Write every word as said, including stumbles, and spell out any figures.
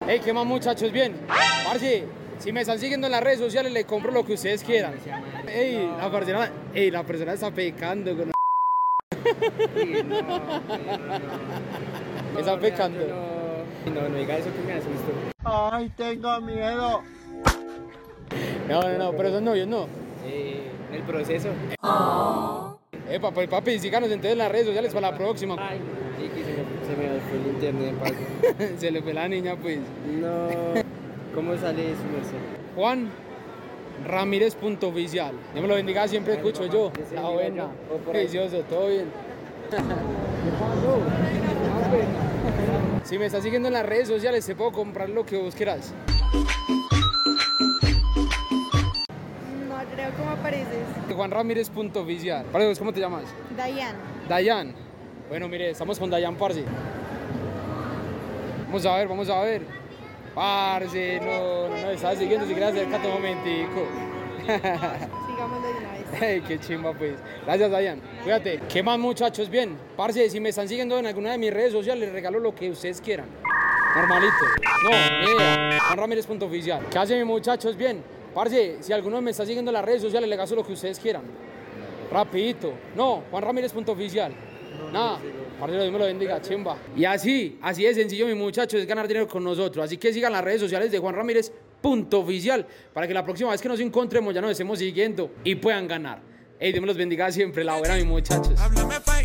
Hey, ¿qué más, muchachos? Bien. Parce, si me están siguiendo en las redes sociales, le compro lo que ustedes quieran. Ey, la persona, ey, la persona está pecando. Con... Sí, no, no, no. Está No, pecando. No, no, no diga eso que me asusto. Ay, tengo miedo. No, no, no, pero son novios, no. Eh, el proceso. Epa, pues papi, síganos entonces en las redes sociales para la próxima. Ay, sí, que se me, se me fue el internet, parce. Se le fue la niña, pues. No. ¿Cómo sale su merced? Juan Ramírez punto oficial. Dios me lo bendiga, siempre escucho yo. ¿Ese La digo buena. yo? ¿O por ahí? Precioso, todo bien. Si me estás siguiendo en las redes sociales, te puedo comprar lo que vos quieras. No creo cómo apareces. Juan Ramírez punto oficial. Para vos, ¿cómo te llamas? Dayan. Dayan. Bueno, mire, estamos con Dayan, parce. Vamos a ver, vamos a ver. Parce, no, no, no, estaba siguiendo, si quieres acércate un momentico. Sigamos de una vez. Hey, qué chimba, pues. Gracias, Dayan. Cuídate. ¿Qué más, muchachos? Bien. Parce, si me están siguiendo en alguna de mis redes sociales, les regalo lo que ustedes quieran. Normalito. No, ni idea. Juan Ramírez punto oficial. ¿Qué hacen, mis muchachos? Bien. Parce, si alguno me está siguiendo en las redes sociales, les gasto lo que ustedes quieran. Rapidito. No, Juan Ramírez punto oficial. Nada. Parce, Dios me lo bendiga, chimba. Y así, así de sencillo, mis muchachos, es ganar dinero con nosotros. Así que sigan las redes sociales de Juan Ramírez punto oficial para que la próxima vez que nos encontremos ya nos estemos siguiendo y puedan ganar. Ey, Dios me los bendiga siempre, la buena, mis muchachos.